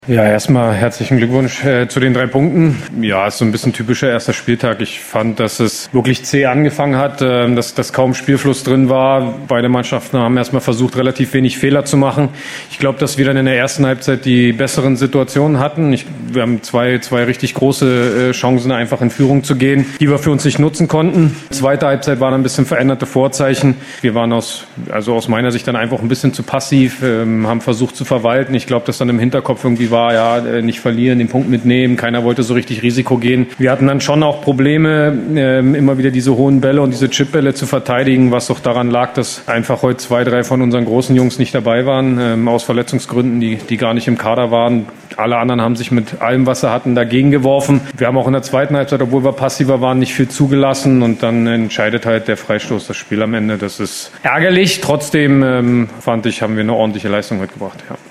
Ja, erstmal herzlichen Glückwunsch zu den 3 Punkten. Ja, ist so ein bisschen typischer erster Spieltag. Ich fand, dass es wirklich zäh angefangen hat, dass kaum Spielfluss drin war. Beide Mannschaften haben erstmal versucht, relativ wenig Fehler zu machen. Ich glaube, dass wir dann in der ersten Halbzeit die besseren Situationen hatten. Wir haben zwei richtig große Chancen, einfach in Führung zu gehen, die wir für uns nicht nutzen konnten. Zweite Halbzeit waren ein bisschen veränderte Vorzeichen. Wir waren aus meiner Sicht dann einfach ein bisschen zu passiv, haben versucht zu verwalten. Ich glaube, dass dann im Hinterkopf irgendwie war, ja, nicht verlieren, den Punkt mitnehmen. Keiner wollte so richtig Risiko gehen. Wir hatten dann schon auch Probleme, immer wieder diese hohen Bälle und diese Chipbälle zu verteidigen, was doch daran lag, dass einfach heute 2, 3 von unseren großen Jungs nicht dabei waren, aus Verletzungsgründen, die gar nicht im Kader waren. Alle anderen haben sich mit allem, was sie hatten, dagegen geworfen. Wir haben auch in der zweiten Halbzeit, obwohl wir passiver waren, nicht viel zugelassen und dann entscheidet halt der Freistoß das Spiel am Ende. Das ist ärgerlich. Trotzdem fand ich, haben wir eine ordentliche Leistung mitgebracht. Ja.